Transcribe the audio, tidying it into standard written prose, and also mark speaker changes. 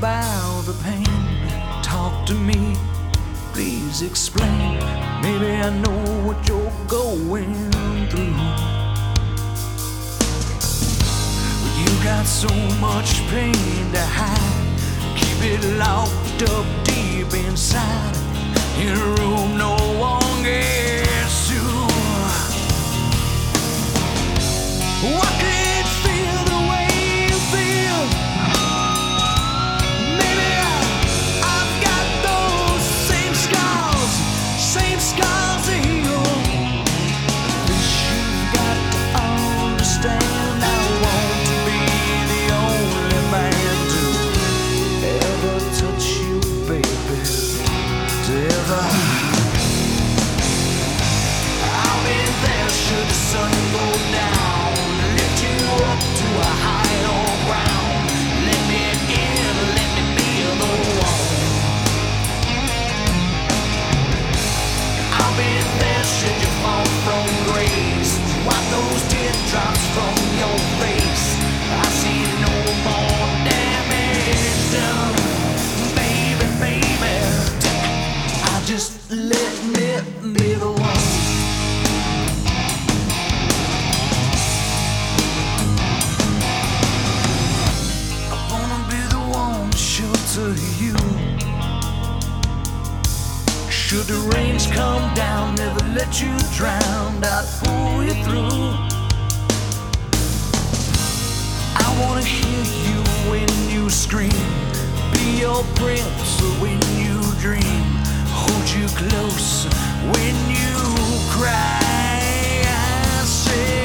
Speaker 1: about the pain. Talk to me, please explain. Maybe I know what you're going through. You got so much pain to hide. Keep it locked up deep inside, in a room no one gets to. Why can't feel the way you feel? Maybe I've got those same scars to heal. This you've got to understand. I want to be the only man to ever touch you, baby. To ever. I'll be there should the sun go down. Lift you up to a higher ground. Let me in, let me be the one. I'll be there should you fall from grace. Wipe those teardrops from your face. I see no more damage done. Baby, baby, I just let me be the one. I wanna be the one to shelter you. Should the rains come down, never let you drown, I'd pull you through. I wanna hear you when you scream, be your prince when you dream, hold you close when you cry. I say